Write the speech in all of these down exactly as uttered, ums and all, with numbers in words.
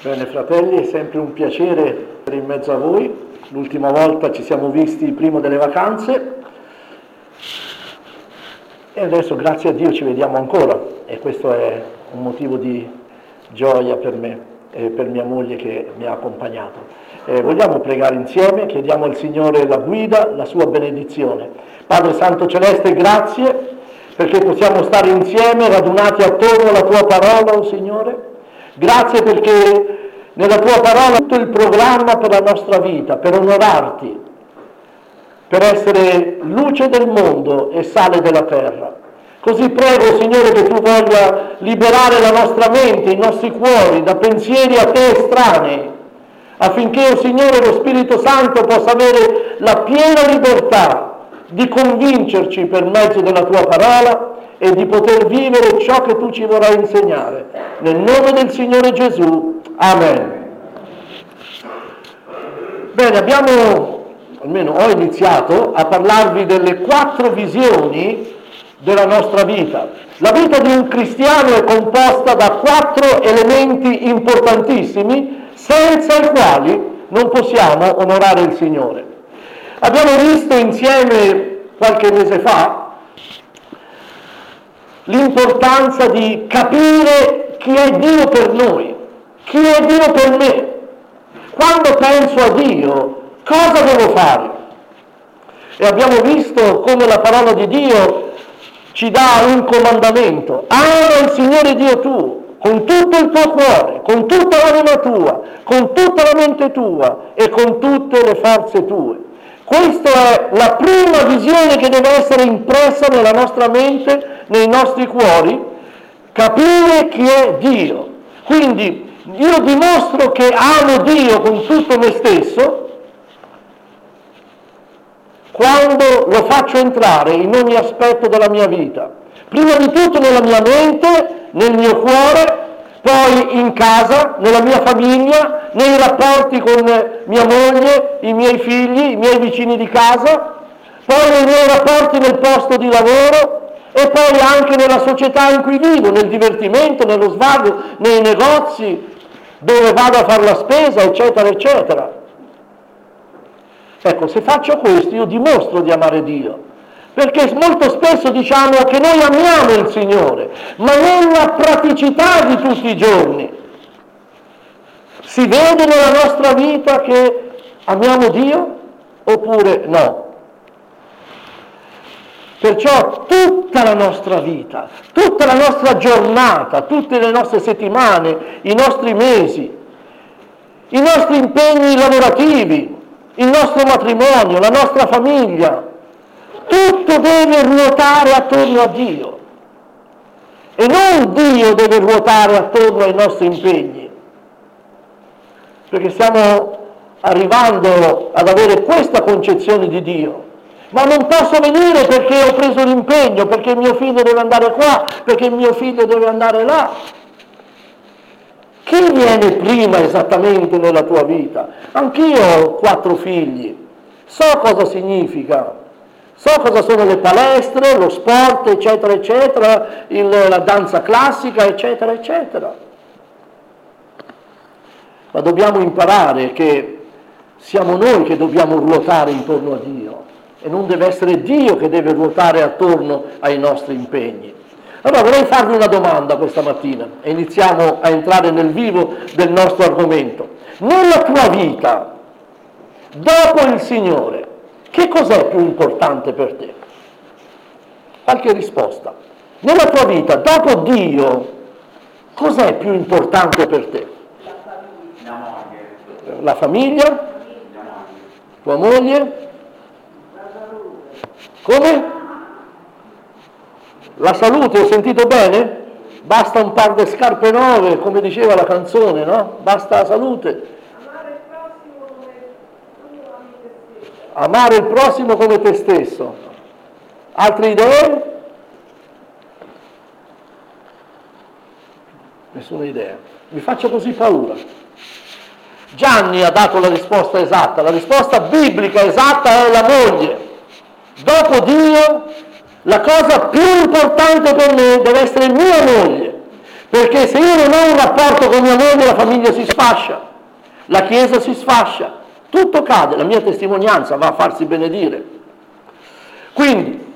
Bene fratelli, è sempre un piacere essere in mezzo a voi. L'ultima volta ci siamo visti prima delle vacanze e adesso grazie a Dio ci vediamo ancora e questo è un motivo di gioia per me e per mia moglie che mi ha accompagnato. Eh, vogliamo pregare insieme, chiediamo al Signore la guida, la sua benedizione. Padre Santo Celeste, grazie perché possiamo stare insieme radunati attorno alla tua parola, oh Signore. Grazie perché nella tua parola tutto il programma per la nostra vita, per onorarti, per essere luce del mondo e sale della terra. Così prego, Signore, che tu voglia liberare la nostra mente, i nostri cuori da pensieri a te estranei, affinché, oh Signore, lo Spirito Santo possa avere la piena libertà di convincerci per mezzo della tua parola e di poter vivere ciò che tu ci vorrai insegnare. Nel nome del Signore Gesù. Amen. Bene, abbiamo, almeno ho iniziato, a parlarvi delle quattro visioni della nostra vita. La vita di un cristiano è composta da quattro elementi importantissimi, senza i quali non possiamo onorare il Signore. Abbiamo visto insieme qualche mese fa l'importanza di capire chi è Dio per noi, chi è Dio per me. Quando penso a Dio, cosa devo fare? E abbiamo visto come la parola di Dio ci dà un comandamento: ama il Signore Dio tuo con tutto il tuo cuore, con tutta l'anima tua, con tutta la mente tua e con tutte le forze tue. Questa è la prima visione che deve essere impressa nella nostra mente, nei nostri cuori, capire chi è Dio. Quindi io dimostro che amo Dio con tutto me stesso quando lo faccio entrare in ogni aspetto della mia vita. Prima di tutto nella mia mente, nel mio cuore, poi in casa, nella mia famiglia, nei rapporti con mia moglie, i miei figli, i miei vicini di casa, poi nei miei rapporti nel posto di lavoro e poi anche nella società in cui vivo, nel divertimento, nello svago, nei negozi, dove vado a fare la spesa, eccetera, eccetera. Ecco, se faccio questo io dimostro di amare Dio, perché molto spesso diciamo che noi amiamo il Signore, ma nella praticità di tutti i giorni si vede nella nostra vita che amiamo Dio oppure no. Perciò tutta la nostra vita, tutta la nostra giornata, tutte le nostre settimane, i nostri mesi, i nostri impegni lavorativi, il nostro matrimonio, la nostra famiglia, tutto deve ruotare attorno a Dio. E non Dio deve ruotare attorno ai nostri impegni. Perché stiamo arrivando ad avere questa concezione di Dio. Ma non posso venire perché ho preso l'impegno, perché mio figlio deve andare qua, perché mio figlio deve andare là. Chi viene prima esattamente nella tua vita? Anch'io ho quattro figli, so cosa significa, so cosa sono le palestre, lo sport, eccetera, eccetera, il, la danza classica, eccetera, eccetera. Ma dobbiamo imparare che siamo noi che dobbiamo ruotare intorno a Dio e non deve essere Dio che deve ruotare attorno ai nostri impegni. Allora vorrei farvi una domanda questa mattina e iniziamo a entrare nel vivo del nostro argomento. Nella tua vita, dopo il Signore, che cos'è più importante per te? Qualche risposta. Nella tua vita, dopo Dio, cos'è più importante per te? La famiglia? Tua moglie? Come? La salute, ho sentito bene? Basta un par di scarpe nuove, come diceva la canzone, no? Basta la salute. Amare il prossimo come te stesso. Altre idee? Nessuna idea. Mi faccio così paura. Gianni ha dato la risposta esatta. La risposta biblica esatta è la moglie. Dopo Dio, la cosa più importante per me deve essere mia moglie. Perché se io non ho un rapporto con mia moglie, la famiglia si sfascia, la Chiesa si sfascia, tutto cade, la mia testimonianza va a farsi benedire. Quindi,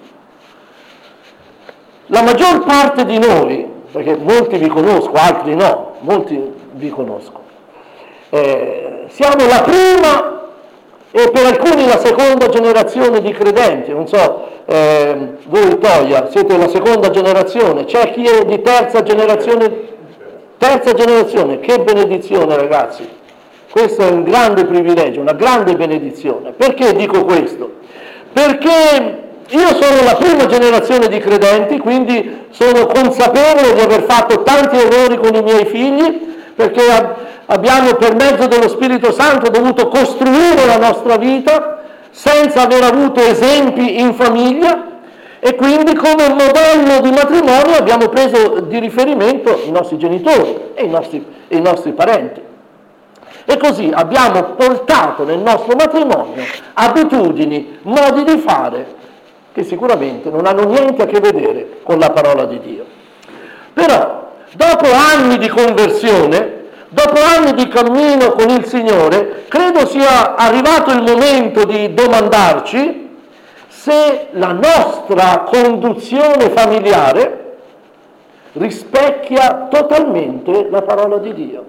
la maggior parte di noi, perché molti vi conosco, altri no, molti vi conosco, eh, siamo la prima e per alcuni la seconda generazione di credenti. Non so, eh, voi Toia siete la seconda generazione, c'è chi è di terza generazione, terza generazione, che benedizione ragazzi, questo è un grande privilegio, una grande benedizione. Perché dico questo? Perché io sono la prima generazione di credenti, quindi sono consapevole di aver fatto tanti errori con i miei figli, perché abbiamo per mezzo dello Spirito Santo dovuto costruire la nostra vita senza aver avuto esempi in famiglia, e quindi come modello di matrimonio abbiamo preso di riferimento i nostri genitori e i nostri, e i nostri parenti. E così abbiamo portato nel nostro matrimonio abitudini, modi di fare che sicuramente non hanno niente a che vedere con la parola di Dio. Però, dopo anni di conversione, dopo anni di cammino con il Signore, credo sia arrivato il momento di domandarci se la nostra conduzione familiare rispecchia totalmente la parola di Dio.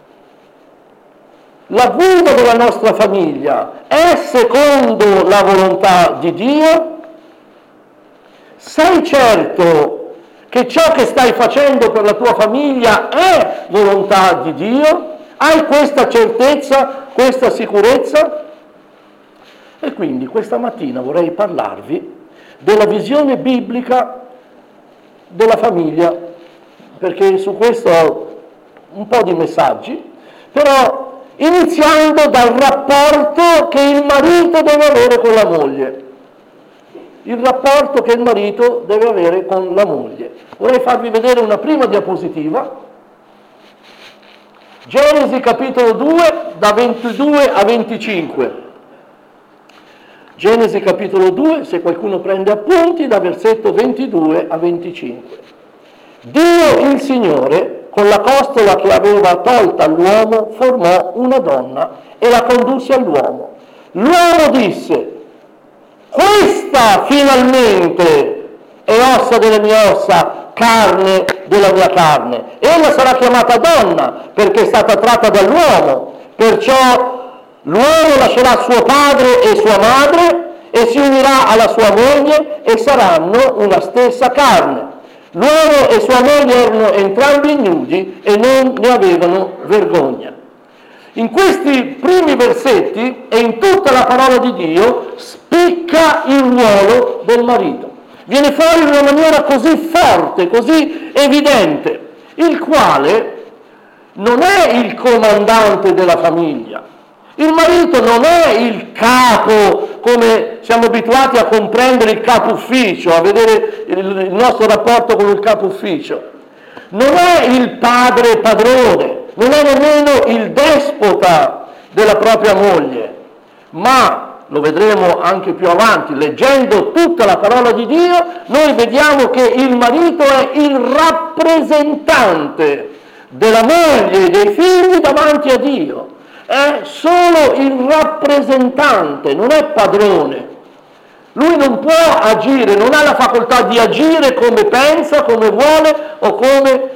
La guida della nostra famiglia è secondo la volontà di Dio? Sei certo che ciò che stai facendo per la tua famiglia è volontà di Dio? Hai questa certezza, questa sicurezza? E quindi questa mattina vorrei parlarvi della visione biblica della famiglia, perché su questo ho un po' di messaggi, però iniziando dal rapporto che il marito deve avere con la moglie. Il rapporto che il marito deve avere con la moglie. Vorrei farvi vedere una prima diapositiva. Genesi capitolo due, da ventidue a venticinque. Genesi capitolo due, se qualcuno prende appunti, da versetto ventidue a venticinque. Dio il Signore, con la costola che aveva tolta all'uomo, formò una donna e la condusse all'uomo. L'uomo disse: questa finalmente è ossa delle mie ossa, carne della mia carne. Ella sarà chiamata donna perché è stata tratta dall'uomo. Perciò l'uomo lascerà suo padre e sua madre e si unirà alla sua moglie e saranno una stessa carne. L'uomo e sua moglie erano entrambi ignudi e non ne avevano vergogna. In questi primi versetti e in tutta la parola di Dio spicca il ruolo del marito. Viene fuori in una maniera così forte, così evidente, il quale non è il comandante della famiglia. Il marito non è il capo, come siamo abituati a comprendere il capo ufficio, a vedere il nostro rapporto con il capo ufficio. Non è il padre padrone, non è nemmeno il despota della propria moglie, ma, lo vedremo anche più avanti, leggendo tutta la parola di Dio, noi vediamo che il marito è il rappresentante della moglie e dei figli davanti a Dio. È solo il rappresentante, non è padrone. Lui non può agire, non ha la facoltà di agire come pensa, come vuole o come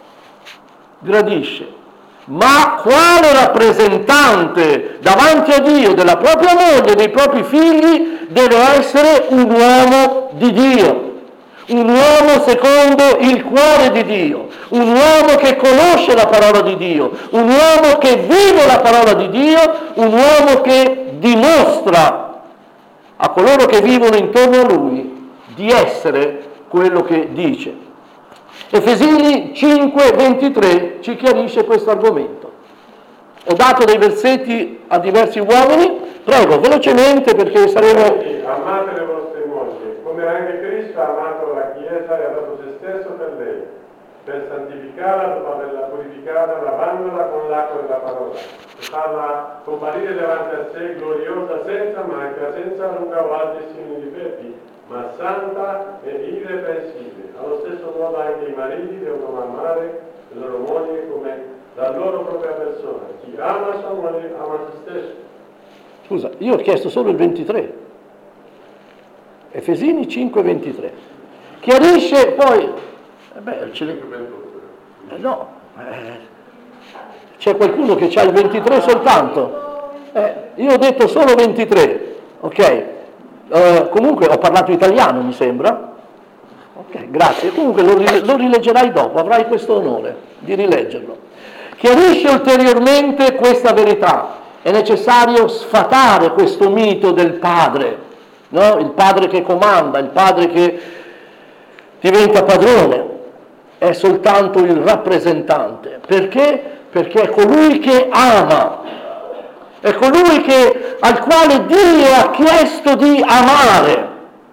gradisce. Ma quale rappresentante davanti a Dio della propria moglie e dei propri figli deve essere un uomo di Dio, un uomo secondo il cuore di Dio, un uomo che conosce la parola di Dio, un uomo che vive la parola di Dio, un uomo che dimostra a coloro che vivono intorno a lui di essere quello che dice. Efesini cinque ventitré ci chiarisce questo argomento. Ho dato dei versetti a diversi uomini, prego velocemente perché saremo... Amate le vostre mogli, come anche Cristo ha amato la Chiesa e ha dato se stesso per lei, per santificarla dopo averla purificata, lavandola con l'acqua della parola, e farla comparire davanti a sé gloriosa, senza macchia, senza lunga o altri simili difetti, ma santa e irreprensibile. Allo stesso modo modo anche i mariti devono amare le loro mogli come la loro propria persona. Chi ama sua moglie ama se stesso. Scusa, io ho chiesto solo il ventitré. Efesini cinque ventitré. Chiarisce poi... Eh beh, ce l'è... eh no, eh, c'è qualcuno che ha il ventitré soltanto. Eh, io ho detto solo ventitré, ok? Uh, comunque ho parlato italiano, mi sembra. Ok, grazie. Comunque lo, lo rileggerai dopo, avrai questo onore di rileggerlo. Chiarisce ulteriormente questa verità. È necessario sfatare questo mito del padre, no? Il padre che comanda, il padre che diventa padrone, è soltanto il rappresentante. Perché? Perché è colui che ama, è colui che, al quale Dio ha chiesto di amare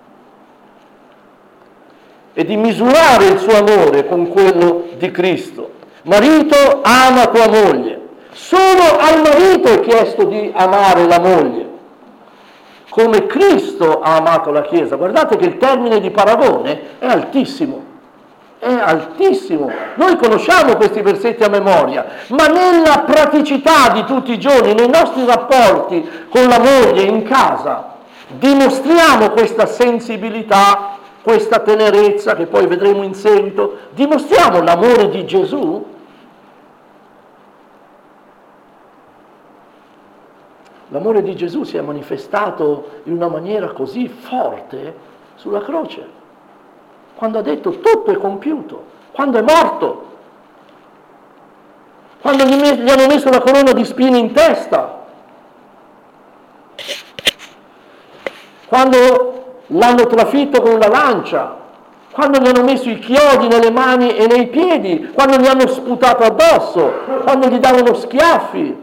e di misurare il suo amore con quello di Cristo. Marito, ama tua moglie. Solo al marito è chiesto di amare la moglie, come Cristo ha amato la Chiesa. Guardate che il termine di paragone è altissimo, è altissimo. Noi conosciamo questi versetti a memoria, ma nella praticità di tutti i giorni, nei nostri rapporti con la moglie in casa, dimostriamo questa sensibilità, questa tenerezza che poi vedremo in seguito, dimostriamo l'amore di Gesù. L'amore di Gesù si è manifestato in una maniera così forte sulla croce, quando ha detto tutto è compiuto, quando è morto, quando gli, me- gli hanno messo la corona di spine in testa, quando l'hanno trafitto con la lancia, quando gli hanno messo i chiodi nelle mani e nei piedi, quando gli hanno sputato addosso, quando gli davano schiaffi.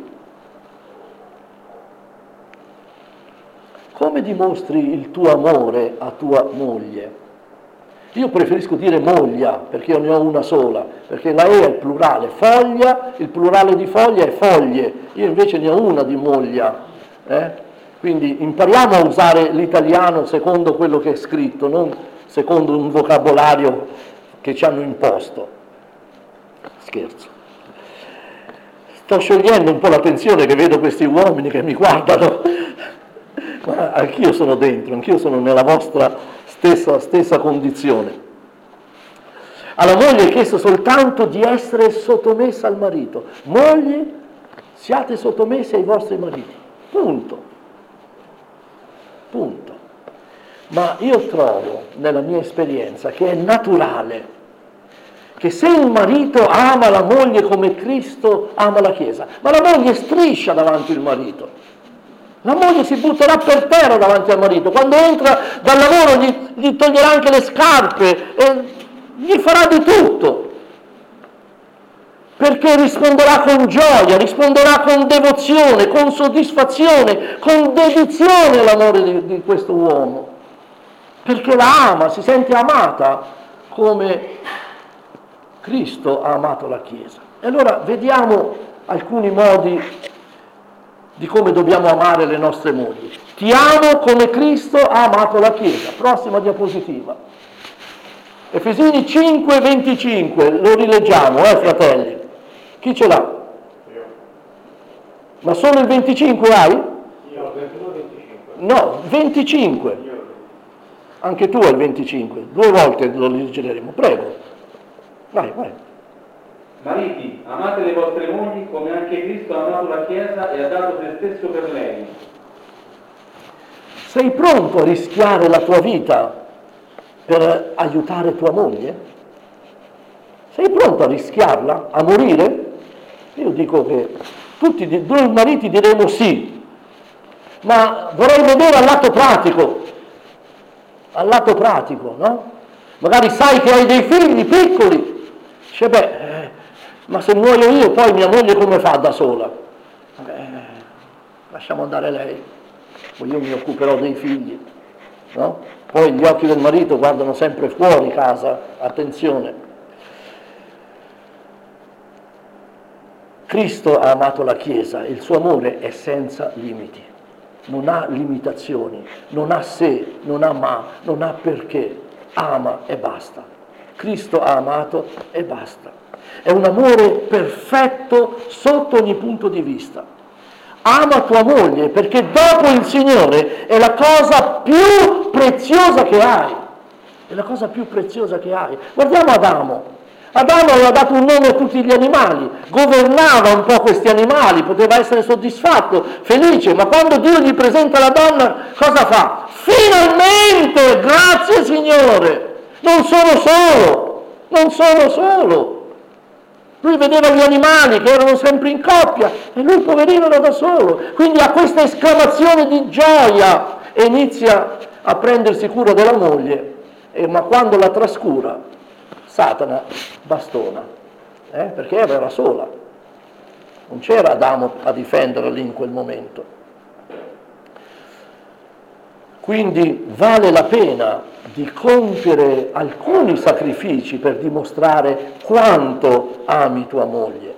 Come dimostri il tuo amore a tua moglie? Io preferisco dire moglia, perché io ne ho una sola, perché la E è il plurale, foglia, il plurale di foglia è foglie, io invece ne ho una di moglia. Eh? Quindi impariamo a usare l'italiano secondo quello che è scritto, non secondo un vocabolario che ci hanno imposto. Scherzo. Sto sciogliendo un po' la tensione che vedo questi uomini che mi guardano. Ma anch'io sono dentro, anch'io sono nella vostra stessa, stessa condizione. Alla moglie è chiesto soltanto di essere sottomessa al marito. Mogli, siate sottomessi ai vostri mariti. Punto. Punto. Ma io trovo, nella mia esperienza, che è naturale che se un marito ama la moglie come Cristo ama la Chiesa, ma la moglie striscia davanti al marito. La moglie si butterà per terra davanti al marito, quando entra dal lavoro gli, gli toglierà anche le scarpe, e gli farà di tutto, perché risponderà con gioia, risponderà con devozione, con soddisfazione, con dedizione all'amore di, di questo uomo, perché la ama, si sente amata come Cristo ha amato la Chiesa. E allora vediamo alcuni modi di come dobbiamo amare le nostre mogli. Ti amo come Cristo ha amato la Chiesa. Prossima diapositiva. Efesini cinque venticinque, lo rileggiamo, eh fratelli? Chi ce l'ha? Io. Ma solo il venticinque hai? Io, ventuno venticinque. No, venticinque. Io. Anche tu hai il venticinque. Due volte lo leggeremo. Prego. Vai, vai. Mariti, amate le vostre mogli come anche Cristo ha amato la Chiesa e ha dato se stesso per lei. Sei pronto a rischiare la tua vita per aiutare tua moglie? Sei pronto a rischiarla? A morire? Io dico che tutti noi mariti diremo sì, ma vorrei vedere al lato pratico, al lato pratico, no? Magari sai che hai dei figli piccoli, dice beh, eh, ma se muoio io poi mia moglie come fa da sola? Beh, lasciamo andare lei, poi io mi occuperò dei figli, no? Poi gli occhi del marito guardano sempre fuori casa, attenzione. Cristo ha amato la Chiesa e il suo amore è senza limiti, non ha limitazioni, non ha se, non ha ma, non ha perché, ama e basta. Cristo ha amato e basta. È un amore perfetto sotto ogni punto di vista. Ama tua moglie perché dopo il Signore è la cosa più preziosa che hai. È la cosa più preziosa che hai. Guardiamo Adamo. Adamo aveva dato un nome a tutti gli animali, governava un po' questi animali, poteva essere soddisfatto, felice, ma quando Dio gli presenta la donna, cosa fa? Finalmente, grazie Signore, non sono solo, non sono solo. Lui vedeva gli animali che erano sempre in coppia e lui poverino era da solo, quindi ha questa esclamazione di gioia e inizia a prendersi cura della moglie, e, ma quando la trascura Satana bastona, eh? Perché era sola, non c'era Adamo a difenderla lì in quel momento. Quindi vale la pena di compiere alcuni sacrifici per dimostrare quanto ami tua moglie.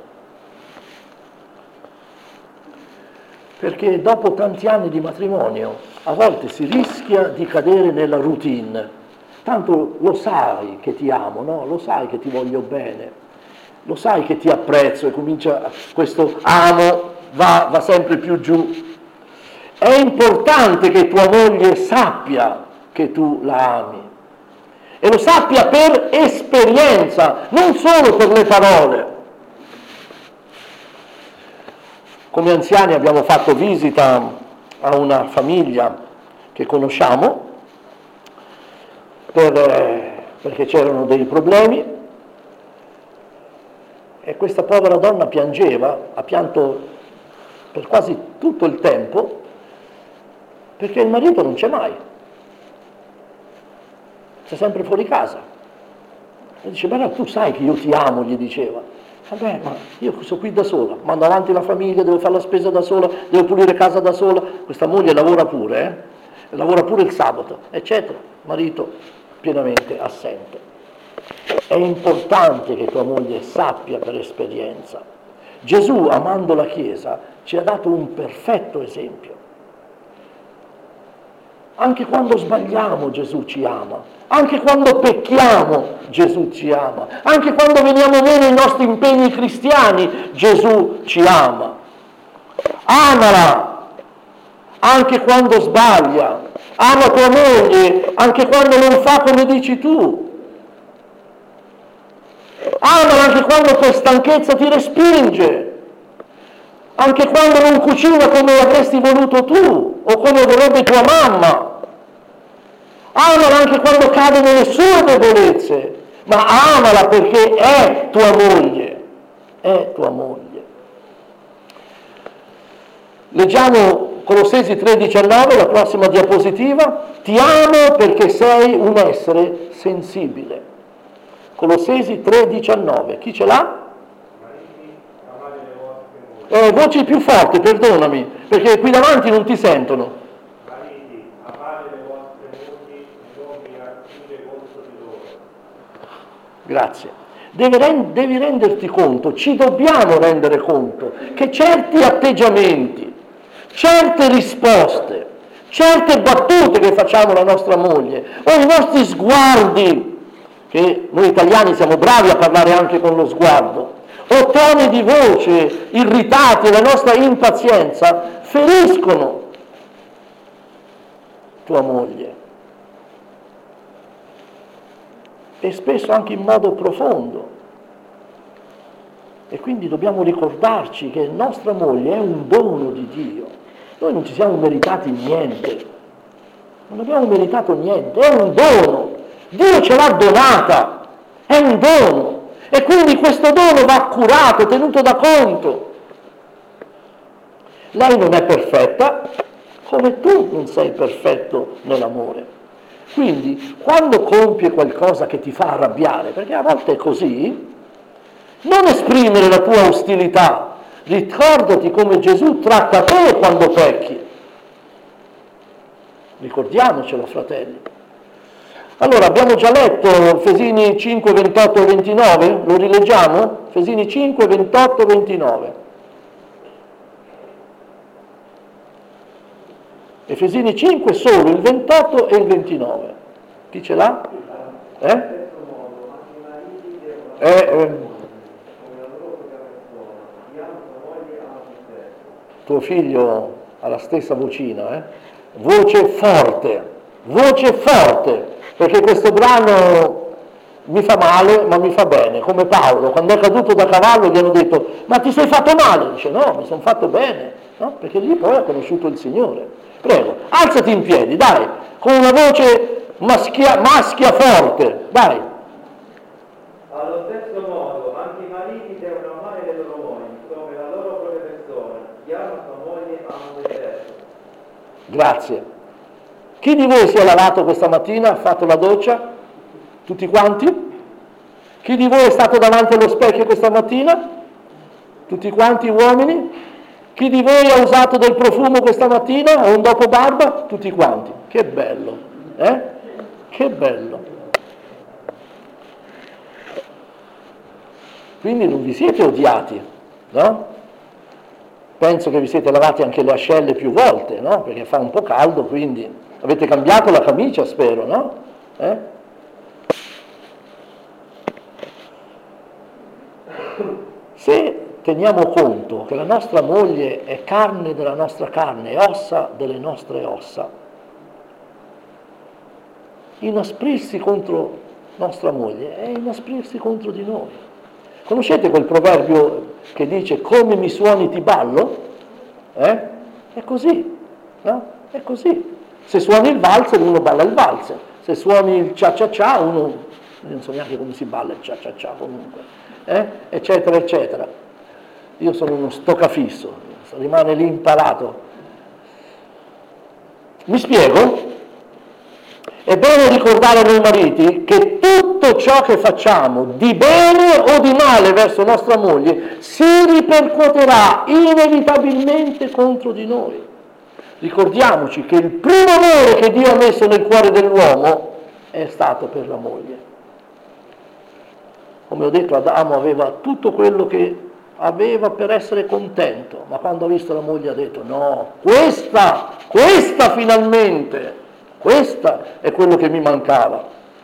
Perché dopo tanti anni di matrimonio a volte si rischia di cadere nella routine. Tanto lo sai che ti amo, no? Lo sai che ti voglio bene, lo sai che ti apprezzo e comincia questo amo, va, va sempre più giù. È importante che tua moglie sappia che tu la ami e lo sappia per esperienza, non solo per le parole. Come anziani abbiamo fatto visita a una famiglia che conosciamo, Per, perché c'erano dei problemi e questa povera donna piangeva, ha pianto per quasi tutto il tempo perché il marito non c'è mai, c'è sempre fuori casa. E dice, ma tu sai che io ti amo, gli diceva. Vabbè, ma io sono qui da sola, mando avanti la famiglia, devo fare la spesa da sola, devo pulire casa da sola. Questa moglie lavora pure, eh? lavora pure il sabato, eccetera. Marito pienamente assente. È importante che tua moglie sappia per esperienza. Gesù, amando la Chiesa, ci ha dato un perfetto esempio. Anche quando sbagliamo Gesù ci ama, anche quando pecchiamo Gesù ci ama, anche quando veniamo meno ai nostri impegni cristiani Gesù ci ama. Amala anche quando sbaglia. Ama tua moglie anche quando non fa come dici tu. Amala anche quando per stanchezza ti respinge, anche quando non cucina come avresti voluto tu o come vorrebbe tua mamma. Amala anche quando cade nelle sue debolezze, ma amala perché è tua moglie, è tua moglie. Leggiamo Colossesi tre diciannove, la prossima diapositiva. Ti amo perché sei un essere sensibile. Colossesi tre diciannove, chi ce l'ha? Eh, voci più forti, perdonami, perché qui davanti non ti sentono. Mariti, amate le vostre mogli e non vi accusate contro di loro. Grazie. Devi, rend- devi renderti conto, ci dobbiamo rendere conto che certi atteggiamenti, certe risposte, certe battute che facciamo alla nostra moglie, o i nostri sguardi, che noi italiani siamo bravi a parlare anche con lo sguardo, o toni di voce irritati, la nostra impazienza, feriscono tua moglie. E spesso anche in modo profondo. E quindi dobbiamo ricordarci che nostra moglie è un dono di Dio. Noi non ci siamo meritati niente, non abbiamo meritato niente, è un dono. Dio ce l'ha donata, è un dono. E quindi questo dono va curato, tenuto da conto. Lei non è perfetta, come tu non sei perfetto nell'amore. Quindi, quando compie qualcosa che ti fa arrabbiare, perché a volte è così, non esprimere la tua ostilità. Ricordati come Gesù tratta te quando pecchi. Ricordiamocelo, fratelli. Allora, abbiamo già letto Efesini cinque, ventotto e ventinove? Lo rileggiamo? Efesini cinque, ventotto e ventinove. Efesini cinque, solo il ventotto e il ventinove. Chi ce l'ha? Eh? Eh, eh, tuo figlio ha la stessa vocina, eh? Voce forte, voce forte, perché questo brano mi fa male ma mi fa bene, come Paolo, quando è caduto da cavallo gli hanno detto ma ti sei fatto male? Dice no, mi sono fatto bene, no? Perché lì poi ha conosciuto il Signore. Prego, alzati in piedi, dai, con una voce maschia, maschia forte, dai. Allo stesso modo, anche i mariti devono amare le loro mogli, come la loro propria persona. Chi ama sua moglie ama se stesso. Grazie. Chi di voi si è lavato questa mattina, ha fatto la doccia? Tutti quanti? Chi di voi è stato davanti allo specchio questa mattina? Tutti quanti uomini? Chi di voi ha usato del profumo questa mattina o un dopo barba? Tutti quanti. Che bello, eh? Che bello. Quindi non vi siete odiati, no? Penso che vi siete lavati anche le ascelle più volte, no? Perché fa un po' caldo, quindi avete cambiato la camicia, spero, no? Eh? Se teniamo conto che la nostra moglie è carne della nostra carne, è ossa delle nostre ossa, inasprirsi contro nostra moglie è inasprirsi contro di noi. Conoscete quel proverbio che dice come mi suoni ti ballo? Eh? È così, no? È così. Se suoni il valzer uno balla il valzer, se suoni il cia cia cia uno non so neanche come si balla il cia cia cia comunque, eh? Eccetera eccetera. Io sono uno stoccafisso, rimane lì imparato. Mi spiego? È bene ricordare a noi mariti che tutto ciò che facciamo di bene o di male verso nostra moglie si ripercuoterà inevitabilmente contro di noi. Ricordiamoci che il primo amore che Dio ha messo nel cuore dell'uomo è stato per la moglie. Come ho detto, Adamo aveva tutto quello che aveva per essere contento, ma quando ha visto la moglie ha detto no, questa, questa finalmente, questa è quello che mi mancava.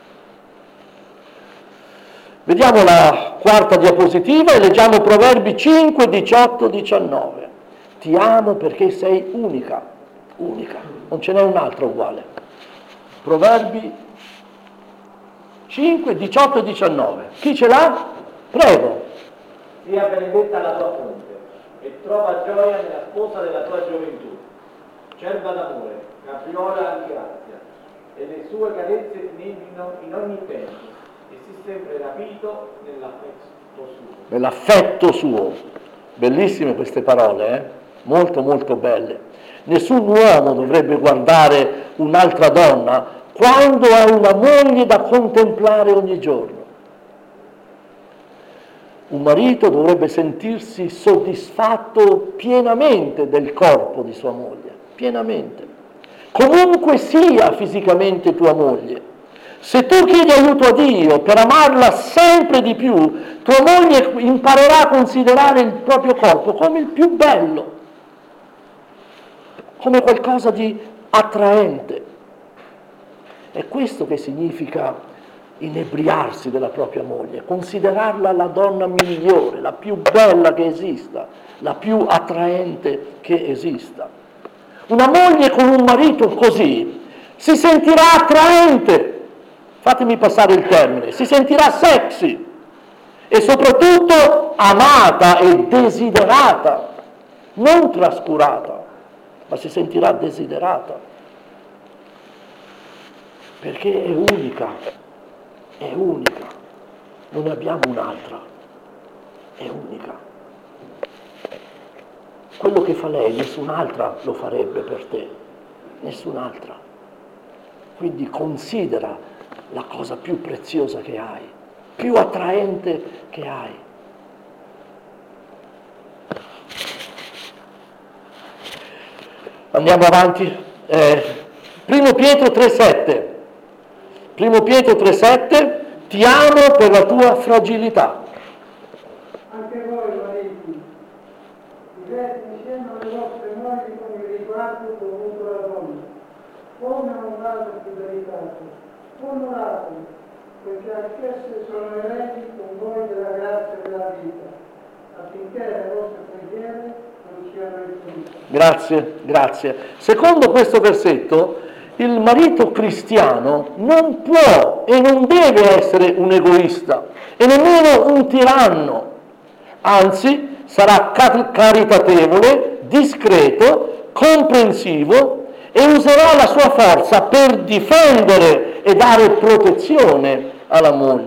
Vediamo la quarta diapositiva e leggiamo Proverbi cinque, diciotto, diciannove. Ti amo perché sei unica, unica, non ce n'è un'altra uguale. Proverbi cinque, diciotto e diciannove. Chi ce l'ha? Prego. Sia benedetta la tua fonte e trova gioia nella sposa della tua gioventù, cerva d'amore, capriola di grazia, e le sue carezze ti nevino in ogni tempo, e si sempre rapito nell'affetto suo. Nell'affetto suo. Bellissime queste parole, eh? Molto molto belle. Nessun uomo dovrebbe guardare un'altra donna quando ha una moglie da contemplare ogni giorno. Un marito dovrebbe sentirsi soddisfatto pienamente del corpo di sua moglie, pienamente. Comunque sia fisicamente tua moglie, se tu chiedi aiuto a Dio per amarla sempre di più, tua moglie imparerà a considerare il proprio corpo come il più bello, come qualcosa di attraente. È questo che significa inebriarsi della propria moglie, considerarla la donna migliore, la più bella che esista, la più attraente che esista. Una moglie con un marito così si sentirà attraente, fatemi passare il termine, si sentirà sexy e soprattutto amata e desiderata, non trascurata, ma si sentirà desiderata, perché è unica. È unica, non ne abbiamo un'altra, è unica. Quello che fa lei nessun'altra lo farebbe per te, nessun'altra. Quindi considera la cosa più preziosa che hai, più attraente che hai. Andiamo avanti. Eh, Primo Pietro tre sette. Primo Pietro tre sette, ti amo per la tua fragilità. Anche voi mariti, vivete insieme alle vostre mogli con il riguardo dovuto alla donna, come onorate fidelità, onorate, perché anch'esse sono eredi con voi Grazie, grazie. Secondo questo versetto, il marito cristiano non può e non deve essere un egoista e nemmeno un tiranno, anzi sarà caritatevole, discreto, comprensivo e userà la sua forza per difendere e dare protezione alla moglie.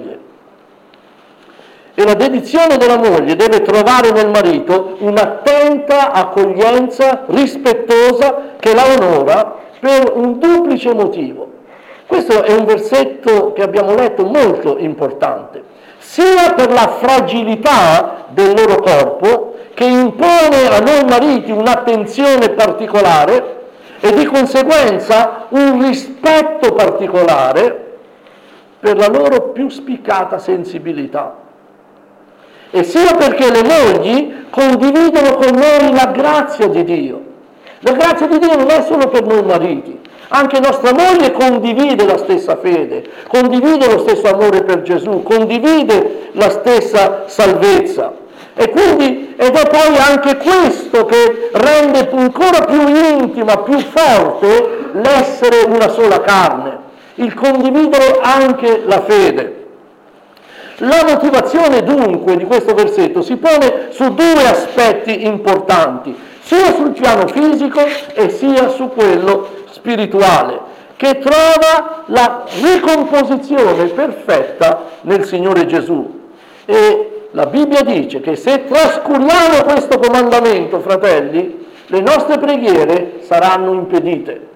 E la dedizione della moglie deve trovare nel marito un'attenta accoglienza rispettosa che la onora per un duplice motivo. Questo è un versetto che abbiamo letto molto importante, sia per la fragilità del loro corpo, che impone a noi mariti un'attenzione particolare e di conseguenza un rispetto particolare per la loro più spiccata sensibilità. E sia perché le mogli condividono con noi la grazia di Dio. La grazia di Dio non è solo per noi mariti, anche nostra moglie condivide la stessa fede, condivide lo stesso amore per Gesù, condivide la stessa salvezza. E quindi, ed è poi anche questo che rende ancora più intima, più forte l'essere una sola carne, il condividere anche la fede. La motivazione dunque di questo versetto si pone su due aspetti importanti, sia sul piano fisico e sia su quello spirituale, che trova la ricomposizione perfetta nel Signore Gesù. E la Bibbia dice che se trascuriamo questo comandamento, fratelli, le nostre preghiere saranno impedite,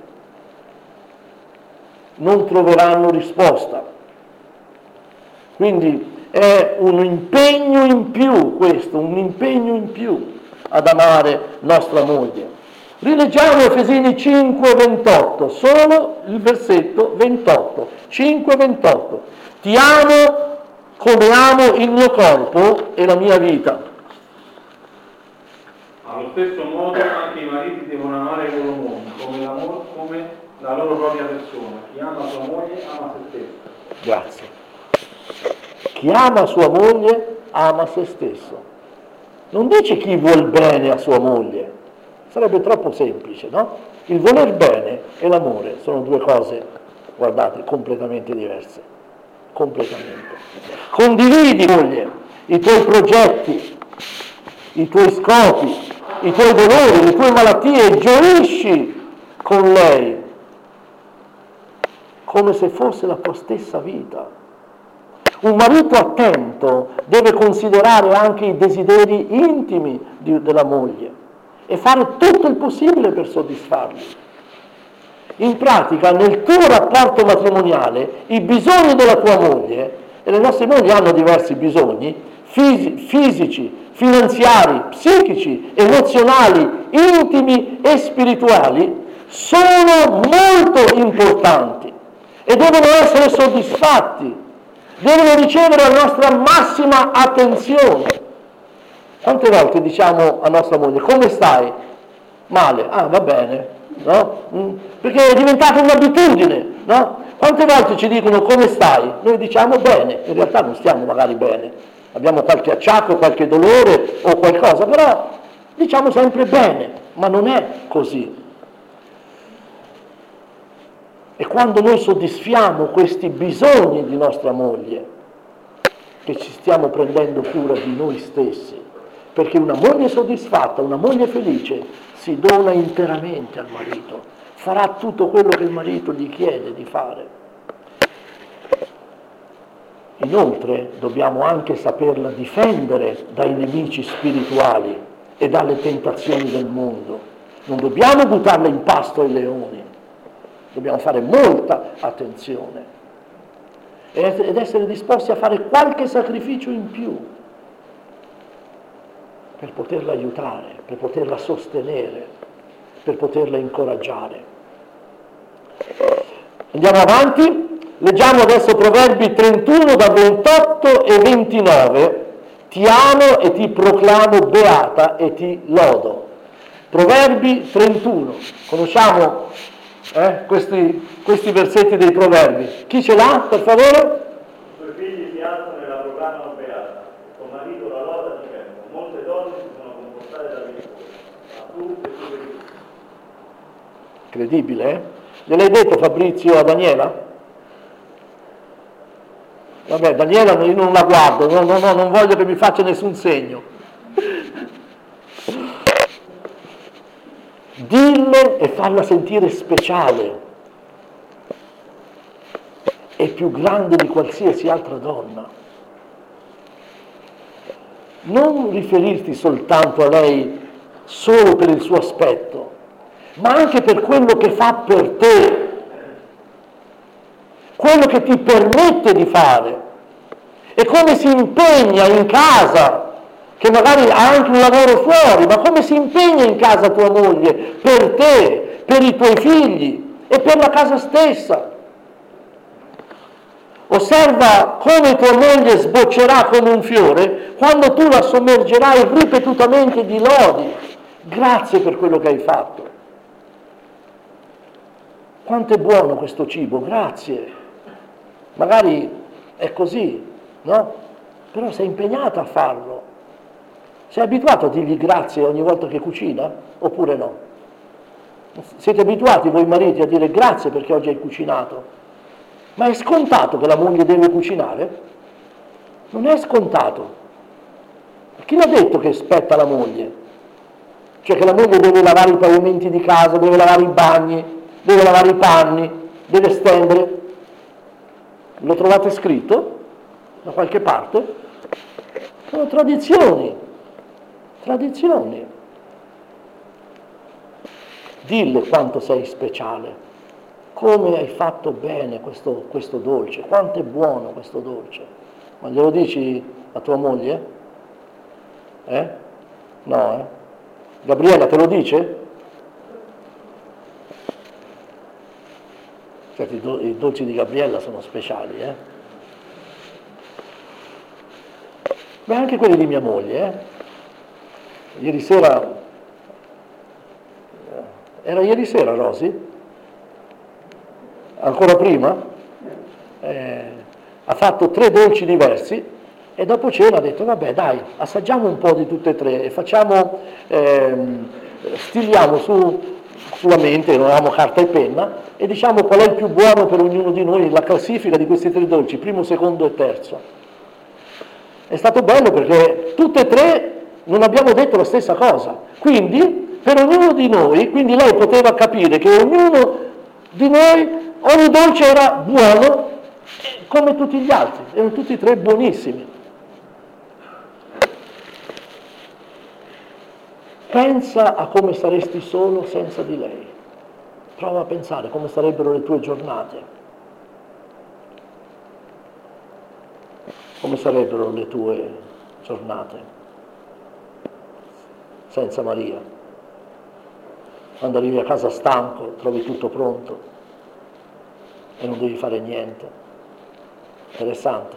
non troveranno risposta. Quindi è un impegno in più questo, un impegno in più ad amare nostra moglie. Rileggiamo Efesini cinque ventotto, solo il versetto ventotto, cinque ventotto. Ti amo come amo il mio corpo e la mia vita. Allo stesso modo anche i mariti devono amare i loro mogli come la, come la loro propria persona. Chi ama sua moglie ama se stesso. Grazie. Chi ama sua moglie ama se stesso. Non dice chi vuol bene a sua moglie, sarebbe troppo semplice, no? Il voler bene e l'amore sono due cose, guardate, completamente diverse, completamente. Condividi, moglie, i tuoi progetti, i tuoi scopi, i tuoi dolori, le tue malattie, e gioisci con lei, come se fosse la tua stessa vita. Un marito attento deve considerare anche i desideri intimi di, della moglie e fare tutto il possibile per soddisfarli. In pratica, nel tuo rapporto matrimoniale, i bisogni della tua moglie, e le nostre mogli hanno diversi bisogni, fisi, fisici, finanziari, psichici, emozionali, intimi e spirituali, sono molto importanti e devono essere soddisfatti. Devono ricevere la nostra massima attenzione. Quante volte diciamo a nostra moglie, come stai? Male. Ah, va bene, no? Mm. Perché è diventata un'abitudine, no? Quante volte ci dicono come stai? Noi diciamo bene, in realtà non stiamo magari bene. Abbiamo qualche acciacco, qualche dolore o qualcosa, però diciamo sempre bene, ma non è così. E quando noi soddisfiamo questi bisogni di nostra moglie, che ci stiamo prendendo cura di noi stessi, perché una moglie soddisfatta, una moglie felice, si dona interamente al marito, farà tutto quello che il marito gli chiede di fare. Inoltre dobbiamo anche saperla difendere dai nemici spirituali e dalle tentazioni del mondo. Non dobbiamo buttarla in pasto ai leoni. Dobbiamo fare molta attenzione ed essere disposti a fare qualche sacrificio in più per poterla aiutare, per poterla sostenere, per poterla incoraggiare. Andiamo avanti, leggiamo adesso Proverbi trentuno da ventotto e ventinove. Ti amo e ti proclamo beata e ti lodo. Proverbi trentuno, conosciamo Eh, questi, questi versetti dei proverbi. Chi ce l'ha, per favore? I suoi figli si alzano e la proclamano beata, suo marito la loda dicendo, molte donne si sono comportate da virtuose. a tu e tu per tu. Credibile, eh? Gliel'hai detto Fabrizio a Daniela? Vabbè, Daniela io non la guardo, no, no, no, non voglio che mi faccia nessun segno. Dille e farla sentire speciale, è più grande di qualsiasi altra donna. Non riferirti soltanto a lei solo per il suo aspetto, ma anche per quello che fa per te, quello che ti permette di fare, e come si impegna in casa, che magari ha anche un lavoro fuori, ma come si impegna in casa tua moglie per te, per i tuoi figli e per la casa stessa. Osserva come tua moglie sboccerà come un fiore quando tu la sommergerai ripetutamente di lodi. Grazie per quello che hai fatto. Quanto è buono questo cibo, grazie. Magari è così, no? Però sei impegnata a farlo. Sei abituato a dirgli grazie ogni volta che cucina? Oppure no? Siete abituati voi mariti a dire grazie perché oggi hai cucinato? Ma è scontato che la moglie deve cucinare? Non è scontato. Chi l'ha detto che spetta la moglie? Cioè che la moglie deve lavare i pavimenti di casa, deve lavare i bagni, deve lavare i panni, deve stendere? Lo trovate scritto da qualche parte? Sono tradizioni. Tradizioni. Dille quanto sei speciale, come hai fatto bene questo, questo dolce, quanto è buono questo dolce. Ma glielo dici a tua moglie? Eh? No, eh? Gabriella te lo dice? Certo, i, do, i dolci di Gabriella sono speciali, eh? Beh, anche quelli di mia moglie, eh? Ieri sera, era ieri sera Rosy? Ancora prima? Eh, ha fatto tre dolci diversi e dopo cena ha detto vabbè dai, assaggiamo un po' di tutte e tre e facciamo, ehm, stiliamo su, sulla mente, non avevamo carta e penna, e diciamo qual è il più buono per ognuno di noi, la classifica di questi tre dolci, primo, secondo e terzo. È stato bello perché tutte e tre non abbiamo detto la stessa cosa, quindi per ognuno di noi, quindi lei poteva capire che ognuno di noi, ogni dolce era buono come tutti gli altri, erano tutti e tre buonissimi. Pensa a come saresti solo senza di lei, prova a pensare come sarebbero le tue giornate, come sarebbero le tue giornate senza Maria. Quando arrivi a casa stanco, trovi tutto pronto e non devi fare niente. Interessante.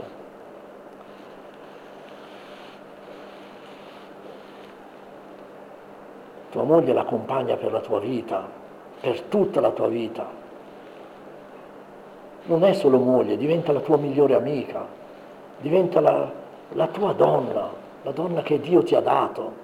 Tua moglie l'accompagna per la tua vita, per tutta la tua vita. Non è solo moglie, diventa la tua migliore amica, diventa la, la tua donna, la donna che Dio ti ha dato.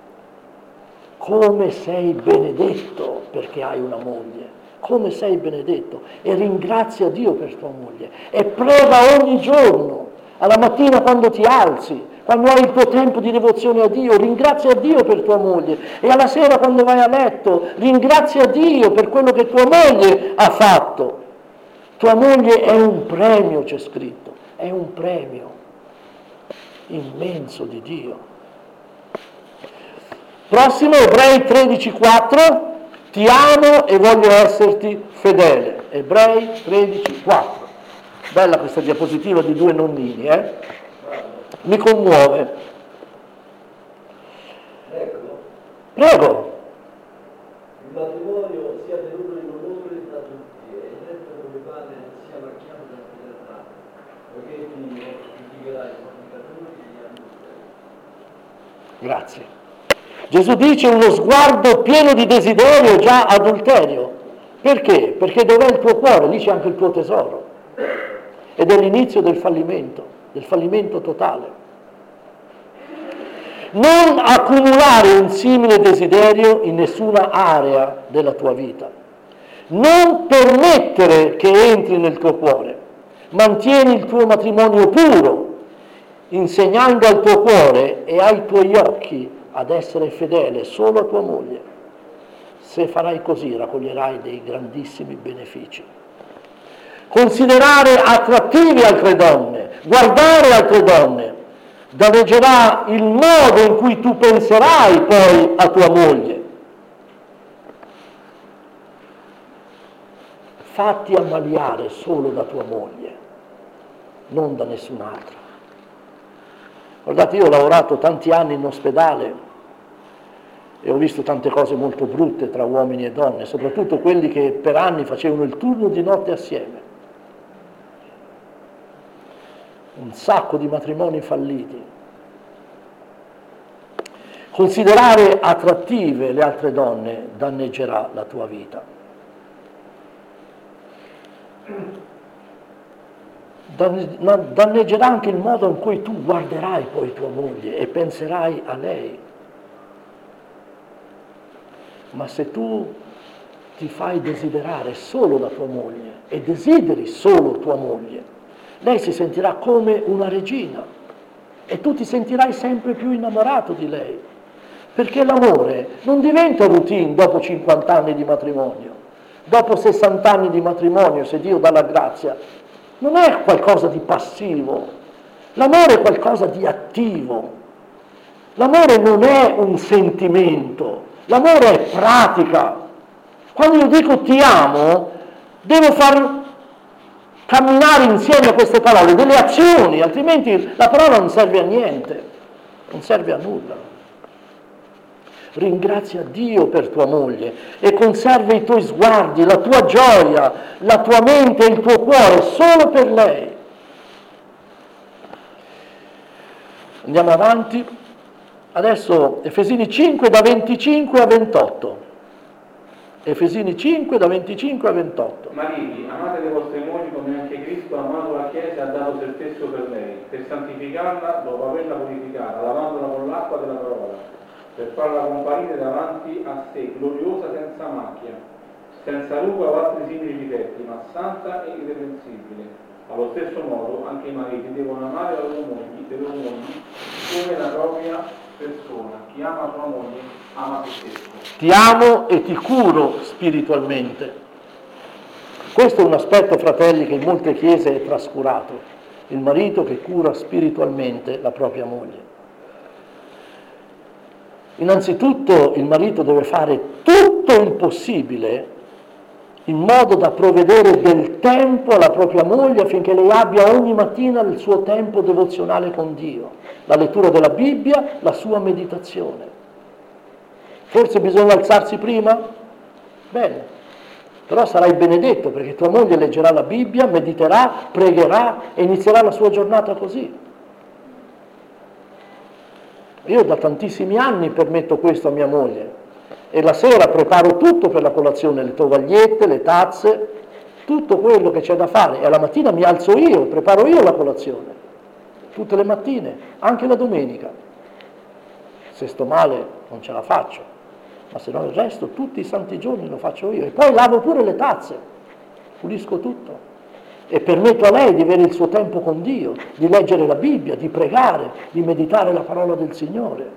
Come sei benedetto perché hai una moglie, come sei benedetto, e ringrazia Dio per tua moglie e prega ogni giorno, alla mattina quando ti alzi, quando hai il tuo tempo di devozione a Dio, ringrazia Dio per tua moglie, e alla sera quando vai a letto ringrazia Dio per quello che tua moglie ha fatto. Tua moglie è un premio, c'è scritto, è un premio immenso di Dio. Prossimo, Ebrei tredici quattro, ti amo e voglio esserti fedele. Ebrei tredici quattro. Bella questa diapositiva di due nonnini, eh? Mi commuove. Prego. Prego. Il matrimonio sia tenuto in onore da tutti e detto come padre sia marchiato da fedeltà, poiché Dio giudicherà i fornicatori e gli adulteri. Grazie. Gesù dice uno sguardo pieno di desiderio già adulterio. Perché? Perché dov'è il tuo cuore? Lì c'è anche il tuo tesoro. Ed è l'inizio del fallimento, del fallimento totale. Non accumulare un simile desiderio in nessuna area della tua vita. Non permettere che entri nel tuo cuore. Mantieni il tuo matrimonio puro, insegnando al tuo cuore e ai tuoi occhi ad essere fedele solo a tua moglie. Se farai così raccoglierai dei grandissimi benefici. Considerare attrattive altre donne, guardare altre donne, danneggerà il modo in cui tu penserai poi a tua moglie. Fatti ammaliare solo da tua moglie, non da nessun'altra. Guardate, io ho lavorato tanti anni in ospedale e ho visto tante cose molto brutte tra uomini e donne, soprattutto quelli che per anni facevano il turno di notte assieme. Un sacco di matrimoni falliti. Considerare attrattive le altre donne danneggerà la tua vita. Danneggerà anche il modo in cui tu guarderai poi tua moglie e penserai a lei. Ma se tu ti fai desiderare solo da tua moglie e desideri solo tua moglie, lei si sentirà come una regina e tu ti sentirai sempre più innamorato di lei, perché l'amore non diventa routine dopo cinquanta anni di matrimonio, dopo sessanta anni di matrimonio, se Dio dà la grazia. Non è qualcosa di passivo, l'amore è qualcosa di attivo. L'amore non è un sentimento, l'amore è pratica. Quando io dico ti amo, devo far camminare insieme a queste parole delle azioni, altrimenti la parola non serve a niente, non serve a nulla. Ringrazia Dio per tua moglie e conserva i tuoi sguardi, la tua gioia, la tua mente e il tuo cuore solo per lei. Andiamo avanti. Adesso Efesini cinque da venticinque a ventotto. Efesini cinque da venticinque a ventotto. Mariti, amate le vostre mogli come anche Cristo ha amato la Chiesa e ha dato se stesso per lei, per santificarla dopo averla purificata, lavandola con l'acqua della parola, per farla comparire davanti a sé, gloriosa senza macchia, senza ruga o altri simili difetti, ma santa e irreprensibile. Allo stesso modo anche i mariti devono amare le loro mogli, le loro mogli come la propria persona. Chi ama sua moglie ama se stesso. Ti amo e ti curo spiritualmente. Questo è un aspetto, fratelli, che in molte chiese è trascurato. Il marito che cura spiritualmente la propria moglie. Innanzitutto il marito deve fare tutto il possibile in modo da provvedere del tempo alla propria moglie affinché lei abbia ogni mattina il suo tempo devozionale con Dio, la lettura della Bibbia, la sua meditazione. Forse bisogna alzarsi prima? Bene, però sarai benedetto perché tua moglie leggerà la Bibbia, mediterà, pregherà e inizierà la sua giornata così. Io da tantissimi anni permetto questo a mia moglie e la sera preparo tutto per la colazione, le tovagliette, le tazze, tutto quello che c'è da fare e alla mattina mi alzo io, preparo io la colazione, tutte le mattine, anche la domenica. Se sto male non ce la faccio, ma se no il resto tutti i santi giorni lo faccio io e poi lavo pure le tazze, pulisco tutto. E permetto a lei di avere il suo tempo con Dio, di leggere la Bibbia, di pregare, di meditare la parola del Signore.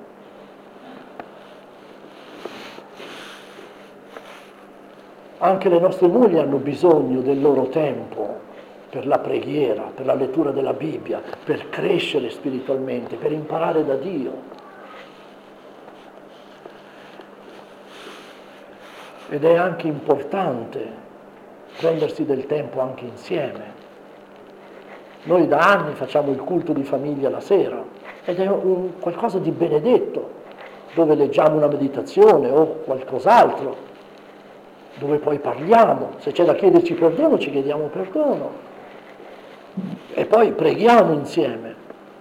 Anche le nostre mogli hanno bisogno del loro tempo per la preghiera, per la lettura della Bibbia, per crescere spiritualmente, per imparare da Dio. Ed è anche importante prendersi del tempo anche insieme. Noi da anni facciamo il culto di famiglia la sera ed è un qualcosa di benedetto, dove leggiamo una meditazione o qualcos'altro, dove poi parliamo, se c'è da chiederci perdono ci chiediamo perdono e poi preghiamo insieme.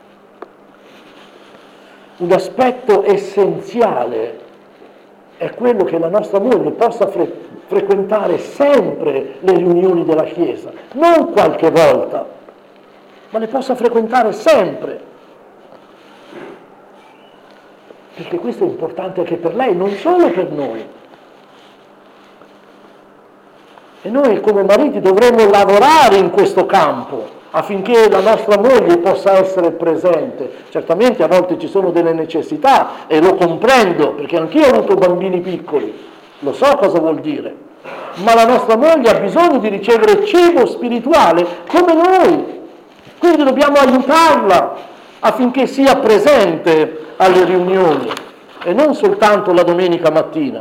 Un aspetto essenziale è quello che la nostra moglie possa fre- frequentare sempre le riunioni della Chiesa, non qualche volta, ma le possa frequentare sempre. perché questo è importante anche per lei, non solo per noi. E noi come mariti dovremmo lavorare in questo campo affinché la nostra moglie possa essere presente. Certamente a volte ci sono delle necessità e lo comprendo, perché anch'io ho avuto bambini piccoli, lo so cosa vuol dire, ma la nostra moglie ha bisogno di ricevere cibo spirituale come noi, quindi dobbiamo aiutarla affinché sia presente alle riunioni e non soltanto la domenica mattina.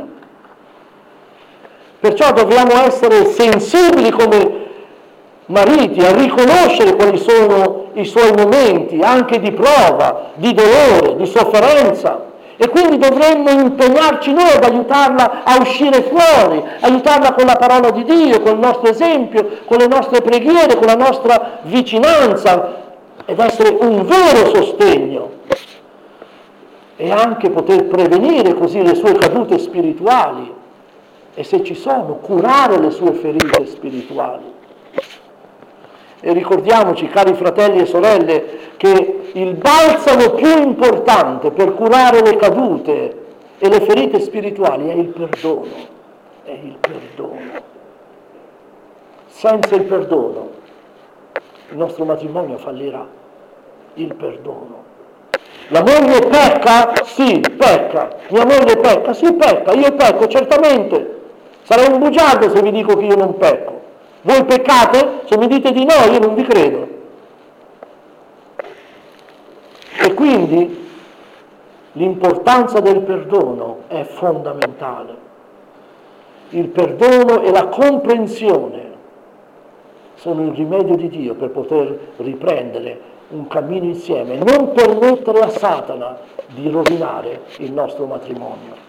Perciò dobbiamo essere sensibili come mariti a riconoscere quali sono i suoi momenti, anche di prova, di dolore, di sofferenza, e quindi dovremmo impegnarci noi ad aiutarla a uscire fuori, aiutarla con la parola di Dio, con il nostro esempio, con le nostre preghiere, con la nostra vicinanza, ed essere un vero sostegno e anche poter prevenire così le sue cadute spirituali e, se ci sono, curare le sue ferite spirituali. E ricordiamoci, cari fratelli e sorelle, che il balsamo più importante per curare le cadute e le ferite spirituali è il perdono, è il perdono. Senza il perdono il nostro matrimonio fallirà, il perdono. La moglie pecca? Sì, pecca. Mia moglie pecca? Sì, pecca. Io pecco, certamente. Sarei un bugiardo se vi dico che io non pecco. Voi peccate? Se mi dite di no, io non vi credo. E quindi l'importanza del perdono è fondamentale. Il perdono e la comprensione sono il rimedio di Dio per poter riprendere un cammino insieme e non permettere a Satana di rovinare il nostro matrimonio.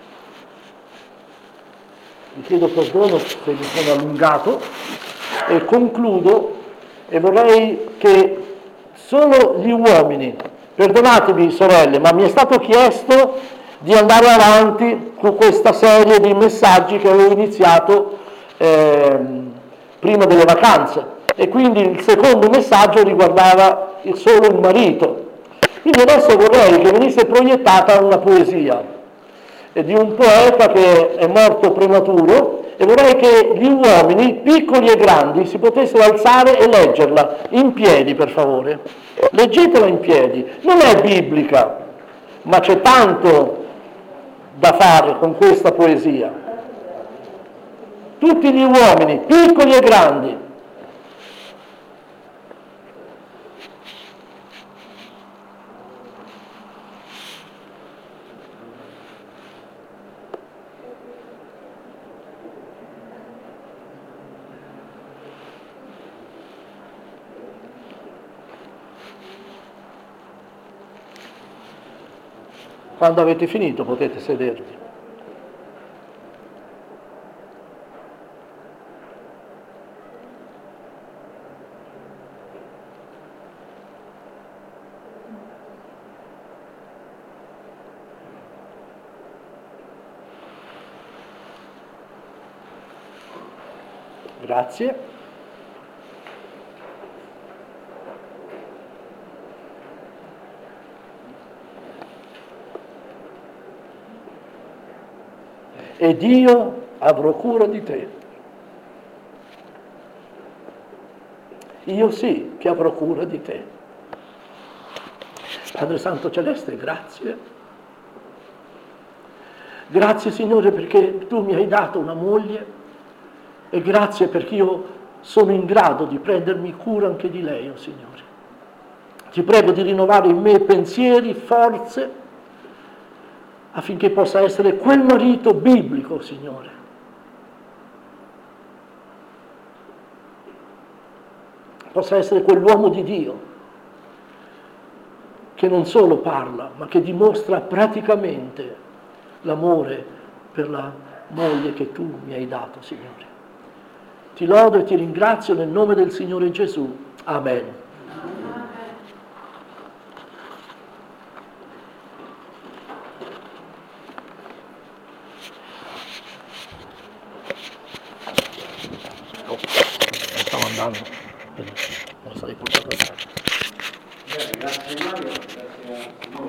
Vi chiedo perdono se mi sono allungato e concludo, e vorrei che solo gli uomini, perdonatemi sorelle, ma mi è stato chiesto di andare avanti con questa serie di messaggi che avevo iniziato eh, prima delle vacanze, e quindi il secondo messaggio riguardava solo il marito. Quindi adesso vorrei che venisse proiettata una poesia di un poeta che è morto prematuro, e vorrei che gli uomini, piccoli e grandi, si potessero alzare e leggerla in piedi, per favore. Leggetela in piedi. Non è biblica, ma c'è tanto da fare con questa poesia. Tutti gli uomini, piccoli e grandi. Quando avete finito potete sedervi. Grazie. Ed io avrò cura di te. Io sì che avrò cura di te. Padre Santo Celeste, grazie. Grazie Signore perché tu mi hai dato una moglie, e grazie perché io sono in grado di prendermi cura anche di lei, oh Signore. Ti prego di rinnovare in me pensieri, forze, affinché possa essere quel marito biblico, Signore. Possa essere quell'uomo di Dio che non solo parla, ma che dimostra praticamente l'amore per la moglie che tu mi hai dato, Signore. Ti lodo e ti ringrazio nel nome del Signore Gesù. Amen. Stavo andando, non sarei portato a casa. Grazie Mario, grazie a